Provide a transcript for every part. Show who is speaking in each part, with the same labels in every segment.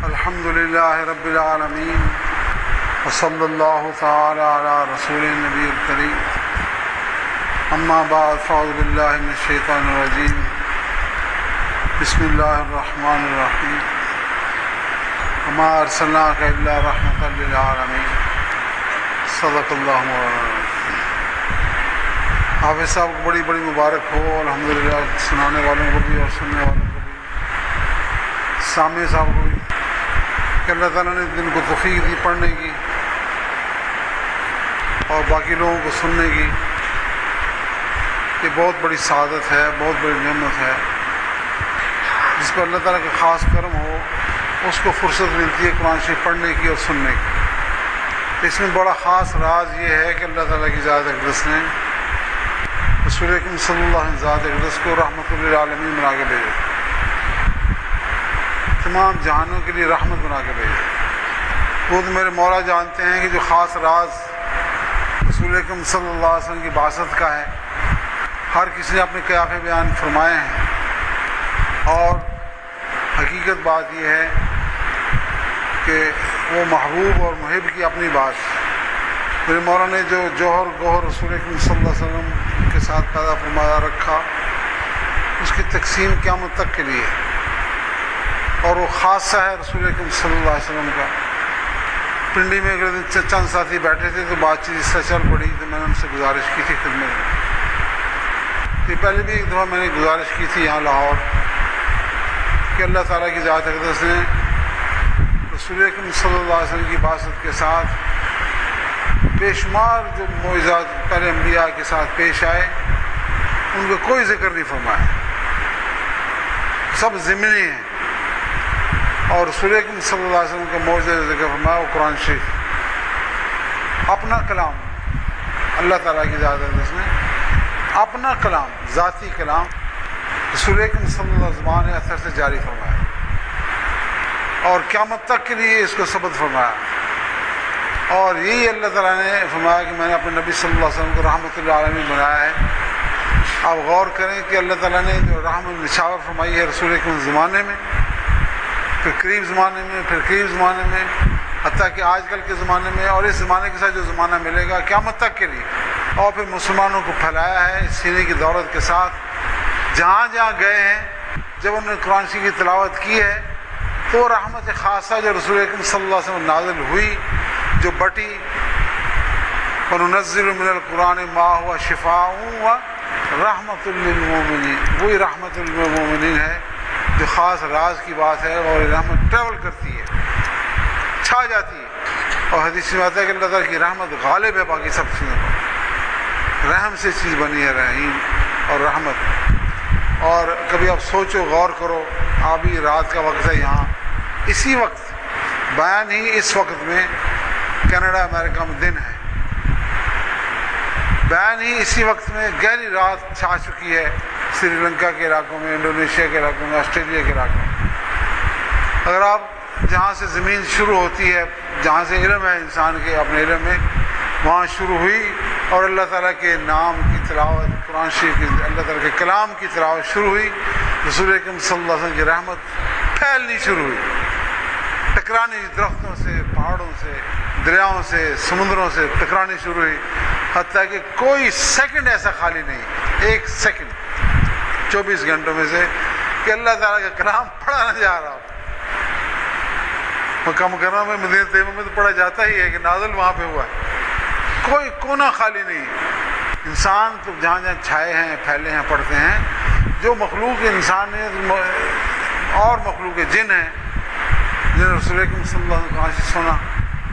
Speaker 1: الحمد للہ رب العالمین وصلی اللہ تعالی علی رسول النبی الکریم اما بعد فاعوذ باللہ من الشیطان الرجیم بسم اللہ الرحمن الرحیم وما ارسلناک الا رحمۃ للعالمین صدق اللہ مولانا۔ حافظ صاحب کو بڑی بڑی مبارک ہو الحمدللہ، سنانے والوں کو بھی اور سننے والوں کو بھی، سامع صاحب کو بھی، کہ اللہ تعالیٰ نے دن کو توفیق دی پڑھنے کی اور باقی لوگوں کو سننے کی۔ یہ بہت بڑی سعادت ہے، بہت بڑی نعمت ہے۔ جس پر اللہ تعالیٰ کا خاص کرم ہو اس کو فرصت ملتی ہے قرآن شریف پڑھنے کی اور سننے کی۔ اس میں بڑا خاص راز یہ ہے کہ اللہ تعالیٰ کی ذات اقدس نے رسول اکرم صلی اللہ علیہ ذات اقدس کو رحمت للعالمین بنا کے بھیجا، تمام جہانوں کے لیے رحمت بنا کے بھیجا۔ خود میرے مولا جانتے ہیں کہ جو خاص راز رسول اکرم صلی اللہ علیہ وسلم کی بعثت کا ہے، ہر کسی نے اپنے قیافے بیان فرمائے ہیں، اور حقیقت بات یہ ہے کہ وہ محبوب اور محب کی اپنی بات۔ میرے مولا نے جو جوہر گوہر رسول اکرم صلی اللہ علیہ وسلم کے ساتھ پیدا فرمایا رکھا، اس کی تقسیم قیامت تک کے لیے، اور وہ خاصہ ہے رسول اکرم صلی اللہ علیہ وسلم کا۔ پنڈی میں اگر چند ساتھی بیٹھے تھے تو بات چیت اس سے چل پڑی، تو میں نے ان سے گزارش کی تھی خدمت میں، یہ پہلے بھی ایک دفعہ میں نے گزارش کی تھی یہاں لاہور، کہ اللہ تعالیٰ کی ذات اقدس نے رسول اکرم صلی اللہ علیہ وسلم کی بعثت کے ساتھ بے شمار جو معجزات پہلے انبیاء کے ساتھ پیش آئے، ان کا کوئی ذکر نہیں فرمایا، سب ضمنی ہیں، اور رسول اکرم صلی اللہ علیہ وسلم کا معجزہ ذکر فرمایا وہ قرآن شریف، اپنا کلام۔ اللہ تعالیٰ کی ذات اقدس نے اپنا کلام، ذاتی کلام رسول اکرم صلی اللہ علیہ وسلم نے اثر سے جاری فرمایا، اور قیامت تک کے لیے اس کو ثبت فرمایا۔ اور یہی اللہ تعالیٰ نے فرمایا کہ میں نے اپنے نبی صلی اللہ علیہ وسلم کو رحمت للعالمین بنایا ہے۔ آپ غور کریں کہ اللہ تعالیٰ نے جو رحمت نشاور فرمائی ہے رسول اکرم زمانے میں، پھر قریب زمانے میں، پھر قریب زمانے میں، حتیٰ کہ آج کل کے زمانے میں، اور اس زمانے کے ساتھ جو زمانہ ملے گا قیامت تک کے لیے، اور پھر مسلمانوں کو پھیلایا ہے اس سینے کی دولت کے ساتھ۔ جہاں جہاں گئے ہیں، جب انہوں نے قرآن شریف کی تلاوت کی ہے تو رحمت خاصہ جو رسول اکرم صلی اللہ علیہ وسلم نازل ہوئی، جو بٹی، وَنُنَزِّلُ مِنَ الْقُرْآنِ مَا هُوَ شِفَاءٌ وَرَحْمَةٌ لِّلْمُؤْمِنِينَ، وہی رحمت للمؤمنین ہے جو خاص راز کی بات ہے، اور رحمت ٹریول کرتی ہے، چھا جاتی ہے۔ اور حدیث میں آتا ہے کہ اللہ تعالیٰ کی رحمت غالب ہے باقی سب چیزوں پر، رحم سے چیز بنی ہے رحیم اور رحمت۔ اور کبھی آپ سوچو، غور کرو، ابھی رات کا وقت ہے یہاں، اسی وقت بیان ہی اس وقت میں کینیڈا امریکہ میں دن ہے، بیان ہی اسی وقت میں گہری رات چھا چکی ہے سری لنکا کے علاقوں میں، انڈونیشیا کے علاقوں میں، آسٹریلیا کے علاقوں میں۔ اگر آپ جہاں سے زمین شروع ہوتی ہے، جہاں سے علم ہے انسان کے اپنے علم میں، وہاں شروع ہوئی، اور اللہ تعالیٰ کے نام کی تلاوت، قرآن شریف کی، اللہ تعالیٰ کے کلام کی تلاوت شروع ہوئی، رسول اکرم صلی اللہ علیہ وسلم کی رحمت پھیلنی شروع ہوئی، ٹکرانی درختوں سے، پہاڑوں سے، دریاؤں سے، سمندروں سے ٹکرانی شروع ہوئی، حتیٰ کہ کوئی سیکنڈ ایسا خالی نہیں، ایک سیکنڈ 24 گھنٹوں میں سے کہ اللہ تعالیٰ کا کلام پڑھا نہ جا رہا ہو۔ مکہ مکرمہ میں، مدینہ طیبہ میں تو پڑھا جاتا ہی ہے کہ نازل وہاں پہ ہوا ہے، کوئی کونا خالی نہیں۔ انسان تو جہاں جہاں چھائے ہیں، پھیلے ہیں، پڑھتے ہیں، جو مخلوق انسان ہے اور مخلوق جن ہیں، جنہیں رسول اکرم صلی اللہ علیہ وسلم سے سنا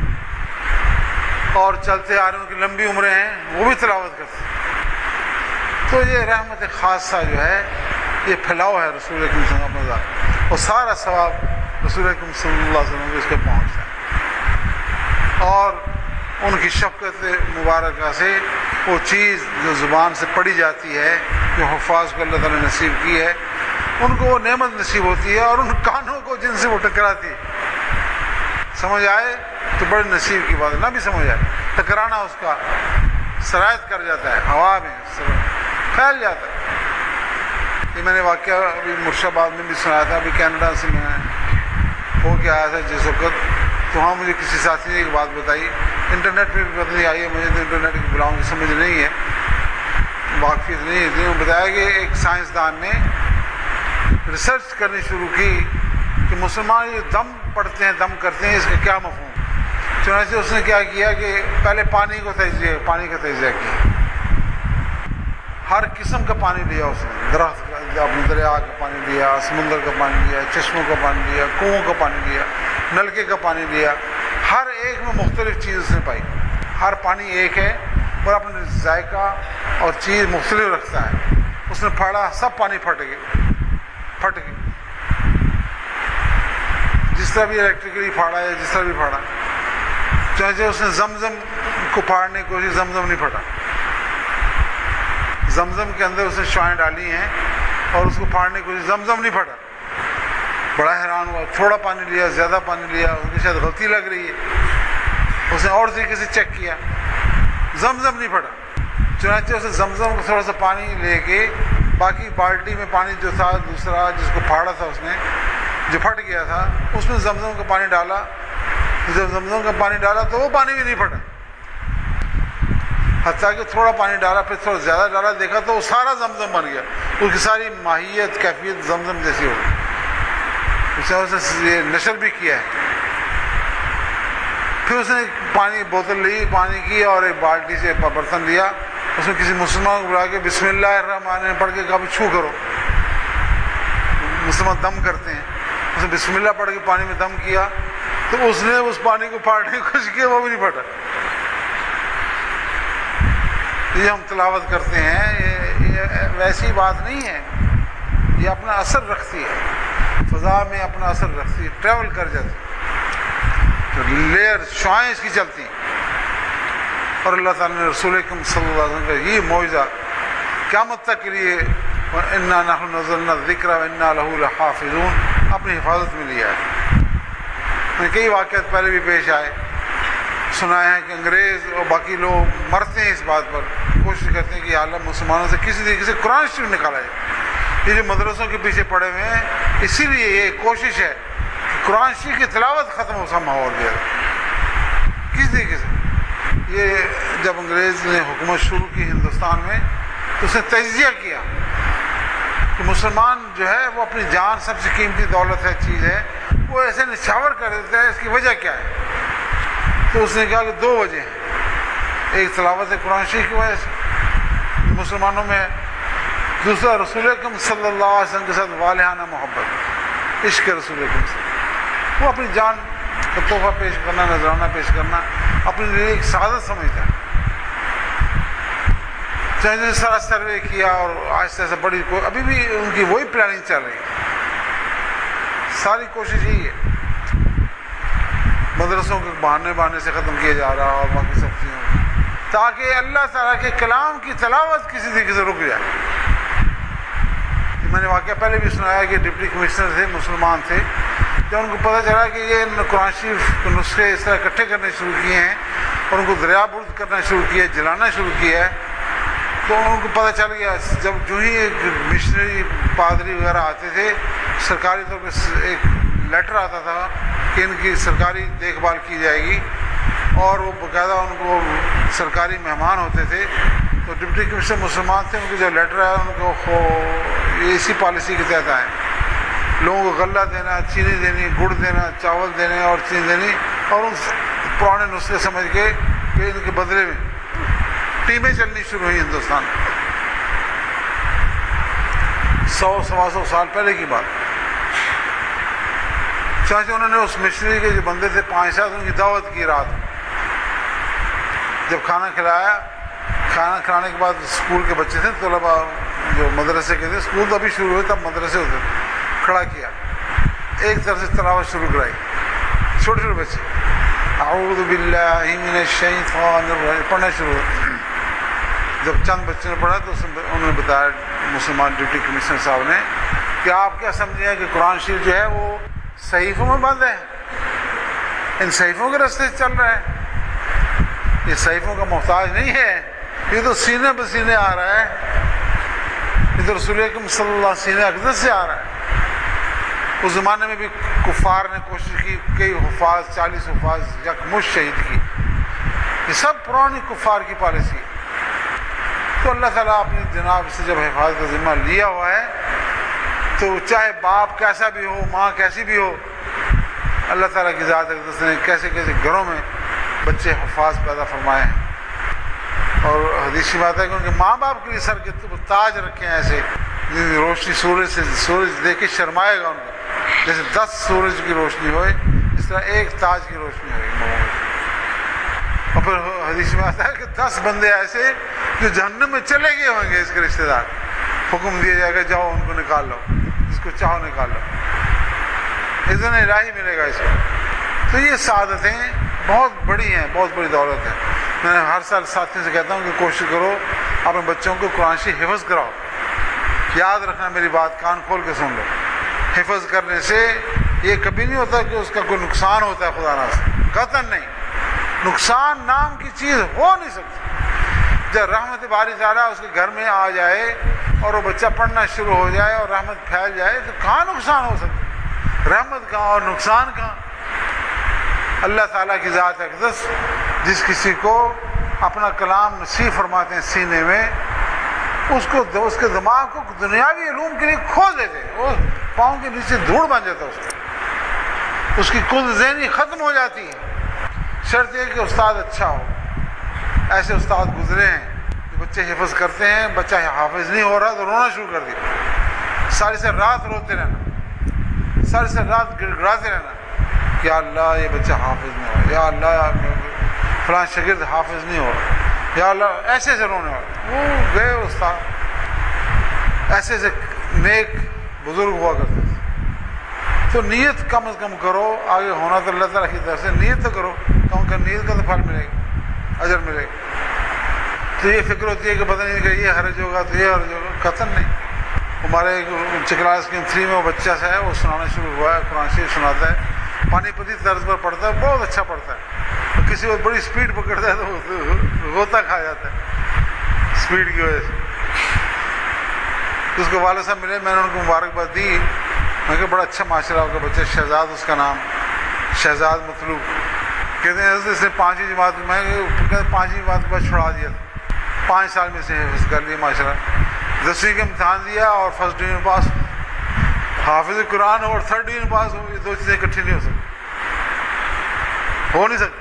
Speaker 1: اور چلتے آ رہے ہیں، ان کی لمبی عمریں ہیں، وہ بھی تلاوت کرتے ہیں۔ تو یہ رحمت خاصہ جو ہے، یہ پھیلاؤ ہے رسول اکرم صلی اللہ علیہ وسلم کا، اور سارا ثواب رسول اکرم صلی اللہ علیہ وسلم کو اس کے پہنچتا ہے۔ اور ان کی شفقت مبارکہ سے وہ چیز جو زبان سے پڑھی جاتی ہے، جو حفاظ کو اللہ تعالیٰ نے نصیب کی ہے، ان کو وہ نعمت نصیب ہوتی ہے، اور ان کانوں کو جن سے وہ ٹکراتی ہے، سمجھ آئے تو بڑے نصیب کی بات ہے، نہ بھی سمجھ آئے ٹکرانا اس کا سرایت کر جاتا ہے، ہوا میں پھیل جاتا ہے۔ یہ میں نے واقعہ ابھی مرشد آباد میں بھی سنایا تھا، ابھی کینیڈا سے میں ہو کے آیا تھا جس وقت، تو ہاں مجھے کسی ساتھی نے ایک بات بتائی، انٹرنیٹ پہ بھی پتہ نہیں آئی ہے، مجھے تو انٹرنیٹ کی بلاؤں کی سمجھ نہیں ہے، واقفیت نہیں ہے، انہوں نے بتایا کہ ایک سائنسدان نے ریسرچ کرنی شروع کی کہ مسلمان یہ دم پڑھتے ہیں، دم کرتے ہیں، اس کا کیا مفہوم۔ چنانچہ اس نے کیا کیا کہ پہلے پانی کا تجزیہ کیا، ہر قسم کا پانی لیا اس نے، درخت کا، اپنے دریا کا پانی لیا، سمندر کا پانی لیا، چشموں کا پانی لیا، کنووں کا پانی لیا، نلکے کا پانی لیا، ہر ایک میں مختلف چیز اس نے پائی۔ ہر پانی ایک ہے اور اپنے ذائقہ اور چیز مختلف رکھتا ہے۔ اس نے پھاڑا، سب پانی پھٹ گئے، جس طرح بھی الیکٹریکلی پھاڑا یا جس طرح بھی پھاڑا۔ چنانچہ اس نے زمزم کو پھاڑنے کی کوشش، زمزم نہیں پھٹا۔ زمزم کے اندر اس نے شوائیں ڈالی ہیں اور اس کو پھاڑنے کی کوشش، زمزم نہیں پھٹا۔ بڑا حیران ہوا، تھوڑا پانی لیا، زیادہ پانی لیا، اس کی شاید غلطی لگ رہی ہے، اس نے اور طریقے سے چیک کیا، زمزم نہیں پھٹا۔ چنانچہ اس نے زمزم کو تھوڑا سا پانی لے کے باقی بالٹی میں پانی جو تھا دوسرا جس کو پھاڑا تھا اس نے، جو پھٹ گیا تھا، اس میں زمزم کا پانی ڈالا۔ جب زمزم کا پانی ڈالا تو وہ پانی بھی نہیں پھٹا، حتیٰ کہ تھوڑا پانی ڈالا، پھر تھوڑا زیادہ ڈالا، دیکھا تو وہ سارا زمزم بن گیا، اس کی ساری ماہیت کیفیت زمزم جیسی ہو گئی۔ اس نے یہ نشر بھی کیا ہے۔ پھر اس نے پانی بوتل لی پانی کی اور ایک بالٹی سے برتن لیا، اس میں کسی مسلمان کو بلا کے بسم اللہ الرحمن الرحیم پڑھ کے کہا چھو کرو، مسلمان دم کرتے ہیں، اس نے بسم اللہ پڑھ کے پانی میں دم کیا، تو اس نے اس پانی کو پھاڑنے کی کوشش کی، وہ بھی نہیں پھٹا۔ یہ ہم تلاوت کرتے ہیں، یہ ویسی بات نہیں ہے، یہ اپنا اثر رکھتی ہے، فضا میں اپنا اثر رکھتی ہے، ٹریول کر جاتی ہے، تو لیئر شعائیں اس کی چلتی ہیں۔ اور اللہ تعالیٰ نے رسول اکرم صلی اللہ علیہ وسلم کا یہ معجزہ قیامت تک کے لیے اِنَّا نَحْنُ نَزَّلْنَا الذِّكْرَ وَإِنَّا لَهُ لَحَافِظُونَ اپنی حفاظت میں لیا ہے۔ کئی واقعات پہلے بھی پیش آئے، سنایا ہے کہ انگریز اور باقی لوگ مرتے ہیں اس بات پر، کوشش کرتے ہیں کہ عالم مسلمانوں سے کسی طریقے سے قرآن شریف نکالا جائے۔ یہ جو مدرسوں کے پیچھے پڑے ہوئے ہیں، اسی لیے یہ کوشش ہے کہ قرآن شریف کی تلاوت ختم ہو، سا ماحول دیا جائے کس طریقے سے۔ یہ جب انگریز نے حکومت شروع کی ہندوستان میں تو اس نے تجزیہ کیا کہ مسلمان جو ہے وہ اپنی جان سب سے قیمتی دولت ہے، چیز ہے، وہ ایسے نچھاور کر دیتا ہے، اس کی وجہ کیا ہے؟ تو اس نے کہا کہ دو وجہ ہیں، ایک تلاوت قرآن شریف کی وجہ سے مسلمانوں میں، دوسرا رسول اکرم صلی اللہ علیہ وسلم کے ساتھ والہانہ محبت، عشق رسول اکرم صلی اللہ علیہ وسلم، وہ اپنی جان کا تحفہ پیش کرنا، نذرانہ پیش کرنا اپنے لیے ایک سعادت سمجھتا ہے۔ چاہے سارا سروے کیا اور آہستہ آہستہ بڑی ابھی بھی ان کی وہی پلاننگ چل رہی ہے، ساری کوشش یہی ہے، مدرسوں کے بہانے سے ختم کیا جا رہا اور باقی سب چیزوں تاکہ اللہ تعالیٰ کے کلام کی تلاوت کسی طریقے سے رک جائے۔ میں نے واقعہ پہلے بھی سنایا کہ ڈپٹی کمشنر تھے، مسلمان تھے، جب ان کو پتہ چلا کہ یہ قرآن شریف کے نسخے اس طرح اکٹھے کرنے شروع کیے ہیں اور ان کو دریا برد کرنا شروع کیا ہے، جلانا شروع کیا ہے، تو ان کو پتہ چل گیا۔ جب جو ہی ایک مشنری پادری وغیرہ آتے تھے، سرکاری طور پہ ایک لیٹر آتا تھا کہ ان کی سرکاری دیکھ بھال کی جائے گی، اور وہ باقاعدہ ان کو سرکاری مہمان ہوتے تھے، تو ڈپٹی کمشنر مسلمان تھے، ان کو جو لیٹر آیا ان کو یہ اسی پالیسی کے تحت آئے، لوگوں کو غلہ دینا، چینی دینی، گڑ دینا، چاول دینے اور چینی دینی، اور ان پرانے نسخے سمجھ کے کہ ان کے بدلے میں ٹیمیں چلنی شروع ہوئی ہندوستان میں۔ 100-125 سال پہلے کی بات۔ چانچہ انہوں نے اس مشنری کے جو بندے تھے 5-7 ان کی دعوت کی رات، جب کھانا کھلایا، کھانا کھلانے کے بعد اسکول کے بچے تھے، طلبا جو مدرسے کے تھے، اسکول تو ابھی شروع ہوئے تب مدرسے ہوتے تھے، کھڑا کیا، ایک طرف سے تلاوت شروع کرائی، چھوٹے چھوٹے بچے اعوذ باللہ من الشیطان الرجیم پڑھنا شروع ہوئے۔ جب چند بچوں نے پڑھا تو انہوں نے بتایا مسلمان ڈپٹی کمشنر صاحب نے کہ آپ کیا سمجھے کہ قرآن شریف جو ہے وہ صحیفوں میں بند ہے، ان صحیفوں کے راستے سے چل رہا ہے، یہ صحیفوں کا محتاج نہیں ہے، یہ تو سینے بسینے آ رہا ہے، یہ تو رسول اکرم صلی اللہ علیہ وسلم سینے اقدس سے آ رہا ہے۔ اس زمانے میں بھی کفار نے کوشش کی، کئی حفاظ 40 حفاظ یکمشت شہید کی. یہ سب پرانی کفار کی پالیسی ہے. تو اللہ تعالیٰ اپنی جناب سے جب حفاظت کا ذمہ لیا ہوا ہے تو چاہے باپ کیسا بھی ہو، ماں کیسی بھی ہو، اللہ تعالیٰ کی ذات اقدس نے کیسے کیسے گھروں میں بچے حفاظ پیدا فرمائے ہیں. اور حدیث کی بات ہے کہ ان کے ماں باپ کے لیے سر کے تاج رکھے ہیں ایسے، روشنی سورج دیکھ کے شرمائے گا ان کو. جیسے 10 سورج کی روشنی ہوئے اس طرح ایک تاج کی روشنی ہوئی. اور پھر حدیث میں آتا ہے کہ 10 بندے ایسے جو جہنم میں چلے گئے ہوں گے، اس کے رشتے دار، حکم دیا جائے گا جاؤ ان کو نکال لو، جس کو چاہو نکال لو، اذن الہی ملے گا اس کو. تو یہ سعادتیں بہت بڑی ہیں، بہت بڑی دولت ہے. میں نے ہر سال ساتھیوں سے کہتا ہوں کہ کوشش کرو اپنے بچوں کو قرآن شریف حفظ کراؤ. یاد رکھنا میری بات، کان کھول کے سن لو. حفظ کرنے سے یہ کبھی نہیں ہوتا کہ اس کا کوئی نقصان ہوتا ہے، خدا نہ قطعاً نہیں. نقصان نام کی چیز ہو نہیں سکتی. جب رحمت باری تعالیٰ اس کے گھر میں آ جائے اور وہ بچہ پڑھنا شروع ہو جائے اور رحمت پھیل جائے تو کہاں نقصان ہو سکتا؟ رحمت کہاں اور نقصان کہاں؟ اللہ تعالیٰ کی ذات اقدس جس کسی کو اپنا کلام نصیب فرماتے ہیں سینے میں، اس کے دماغ کو دنیاوی علوم کے لیے کھول دیتے ہیں. وہ پاؤں کے نیچے دھوڑ بن جاتا ہے، اس کی کل ذہنی ختم ہو جاتی ہے. شرط یہ کہ استاد اچھا ہو. ایسے استاد گزرے ہیں جو بچے حفظ کرتے ہیں، بچہ حافظ نہیں ہو رہا تو رونا شروع کر دیا، ساری سے رات روتے رہنا، ساری سے رات گڑگڑاتے رہنا کہ یا اللہ یہ بچہ حافظ نہیں ہو رہا، یا اللہ فلاں شاگرد حافظ نہیں ہو رہا، یا اللہ ایسے سے رونے والا. وہ گئے استاد، ایسے ایسے نیک بزرگ ہوا کرتے تھے. تو نیت کم از کم کرو، آگے ہونا تو اللہ تعالیٰ کی طرف سے، نیت تو کرو، کم کم نیت کا تو پھل ملے گا، اجر ملے گا. تو یہ فکر ہوتی ہے کہ پتہ نہیں کہ یہ حرج ہوگا تو یہ حرج ہوگا، قطعاً نہیں. ہمارے کلاس کے 3 میں وہ بچہ سا ہے، وہ سنانا شروع ہوا ہے، قرآن شریف سناتا ہے، پانی پتی طرز پر پڑھتا ہے، بہت اچھا پڑھتا ہے. کسی وقت بڑی اسپیڈ پکڑتا ہے تو غوطہ کھا جاتا ہے اسپیڈ کی وجہ سے. اس کے والد صاحب ملے، میں نے ان کو مبارکباد دی. میں کہ بڑا اچھا معاشرہ ہوگا بچہ، شہزاد اس کا نام، شہزاد مطلوب. کہتے ہیں اس نے 5ویں جماعت میں 5ویں جماعت کے بعد چھڑا دیا تھا، 5 سال میں سے حفظ کر لیا ماشاء اللہ. 10ویں کا امتحان دیا اور فرسٹ ڈویژن پاس. حافظ قرآن اور 3rd ڈویژن پاس ہو، یہ 2 چیزیں اکٹھی نہیں ہو سکتی، ہو نہیں سکتا.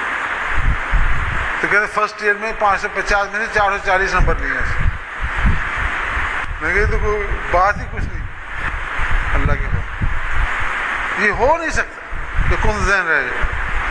Speaker 1: تو کہتے فرسٹ ایئر میں 550 میں سے 440 نمبر لیے ہیں. میں کہتے تو کوئی بات ہی کچھ نہیں. اللہ کے بعد یہ ہو نہیں سکتا کہ کن ذہن رہ جائے.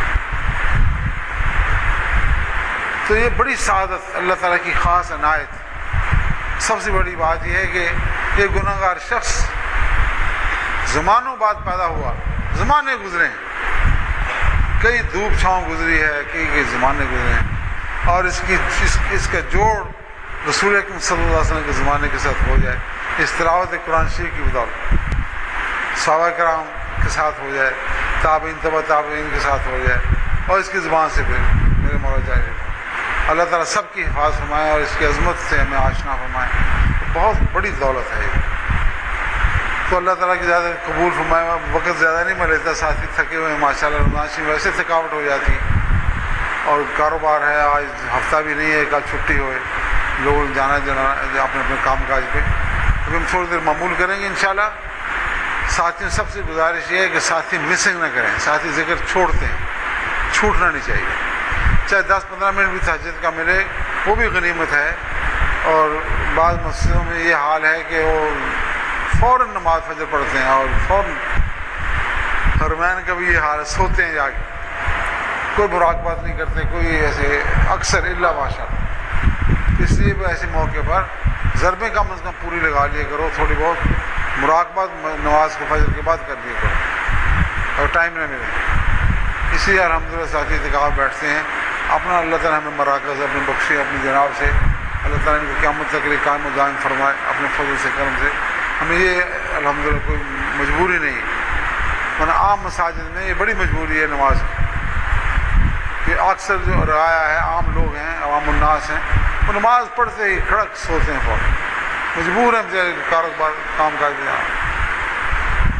Speaker 1: تو یہ بڑی سعادت اللہ تعالیٰ کی خاص عنایت. سب سے بڑی بات یہ ہے کہ یہ گناہ گار شخص زمانوں بعد پیدا ہوا، زمانے گزرے ہیں، کئی دھوپ چھاؤں گزری ہے، کئی زمانے گزرے ہیں، اور اس کا جوڑ رسول اکرم صلی اللہ علیہ وسلم کے زمانے کے ساتھ ہو جائے، اس تلاوت قرآن شریف کی بدولت صحابہ کرام کے ساتھ ہو جائے، تابعین تبع تابعین کے ساتھ ہو جائے، اور اس کی زبان سے پھر میرے مولا جائے. اللہ تعالیٰ سب کی حفاظت فرمائے اور اس کی عظمت سے ہمیں آشنا فرمائے. بہت بڑی دولت ہے یہ. تو اللہ تعالیٰ کی زیادہ قبول فرمائے. وقت زیادہ نہیں میں لیتا، ساتھی تھکے ہوئے ہیں ماشاء اللہ. رمضان شریف ویسے تھکاوٹ ہو جاتی اور کاروبار ہے، آج ہفتہ بھی نہیں ہے، کل چھٹی ہوئے، لوگ جانا اپنے اپنے کام کاج پہ. ابھی ہم تھوڑی دیر معمول کریں گے انشاءاللہ. ساتھیوں سب سے گزارش یہ ہے کہ ساتھی مسنگ نہ کریں. ساتھی ذکر چھوڑتے ہیں، چھوٹنا نہیں چاہیے. چاہے 10-15 منٹ بھی تہجد کا ملے وہ بھی غنیمت ہے. اور بعض مسجدوں میں یہ حال ہے کہ وہ فوراً نماز فجر پڑھتے ہیں اور فوراً حرمین کا بھی یہ حال ہے، سوتے ہیں جا کے، کوئی مراقبات نہیں کرتے، کوئی ایسے اکثر الا ماشاء اللہ. اس لیے ایسے موقع پر ضربیں کم از کم پوری لگا لیا کرو، تھوڑی بہت مراقبات نماز کو فجر کے بعد کر لیا کرو اور ٹائم نہ ملے. اسی لیے الحمدللہ ساتھی اتقاف بیٹھتے ہیں. اپنا اللہ تعالیٰ ہمیں مراکز اپنے بخشے اپنی جناب سے، اللہ تعالیٰ ان کو قیامت تک لیے قائم و دائم فرمائے اپنے فضل سے کرم سے. ہمیں یہ الحمدللہ کوئی مجبوری نہیں ہے، ورنہ عام مساجد میں یہ بڑی مجبوری ہے نماز کی. کہ اکثر جو رعایا ہے، عام لوگ ہیں، عوام الناس ہیں، وہ نماز پڑھتے ہی کھڑک سوتے ہیں فوراً، مجبور ہیں بیچارے کاروبار کام کاج کے. تو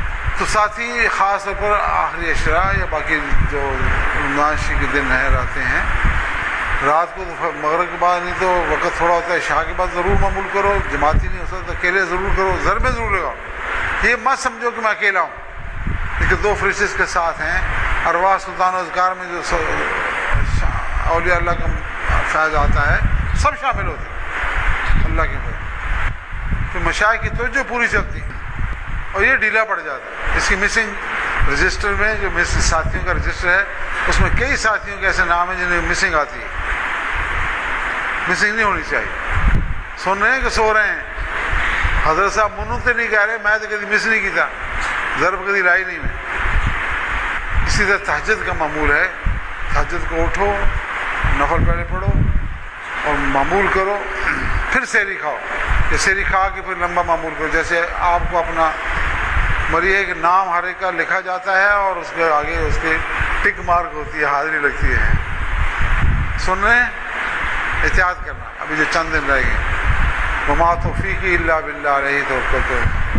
Speaker 1: تو ساتھی خاص طور پر آخری عشرہ یا باقی جو رمضان شریف کے دن ہیں راتیں ہیں، رات کو تو مغرب کے بعد نہیں تو وقت تھوڑا ہوتا ہے، عشاء کے بعد ضرور معمول کرو، جماعتی نہیں ہو سکتا اکیلے ضرور کرو، زر میں ضرور لگاؤ، یہ مت سمجھو کہ میں اکیلا ہوں، لیکن 2 فرشتے کے ساتھ ہیں، ارواح سلطان و اذکار میں جو اولیاء اللہ کا فیض آتا ہے سب شامل ہوتے ہیں اللہ کے فضل، پھر مشائخ کی توجہ پوری چلتی ہے اور یہ ڈھیلا پڑ جاتا ہے۔ اس کی مسنگ رجسٹر میں جو ساتھیوں کا رجسٹر ہے اس میں کئی ساتھیوں کے ایسے نام ہیں جنہیں مسنگ آتی ہے، مسنگ نہیں ہونی چاہیے، سن رہے ہیں کہ سو رہے ہیں، حضرت صاحب منو تو نہیں کہہ رہے، میں تو کبھی مس نہیں کیتا، ضرب کبھی لائی نہیں میں۔ اسی طرح تہجد کا معمول ہے، تہجد کو اٹھو، نفل پہلے پڑھو اور معمول کرو، پھر سحری کھاؤ، یا سحری کھا کے پھر لمبا معمول کرو، جیسے آپ کو اپنا مریض کے نام ہر ایک کا لکھا جاتا ہے اور اس کے آگے اس کے ٹک مارک ہوتی ہے، حاضری لگتی ہے۔ سن رہے ہیں؟ احتیاط کرنا، ابھی جو چند دن رہ گئے۔ وما توفیقی الا باللہ علیہ توکلت۔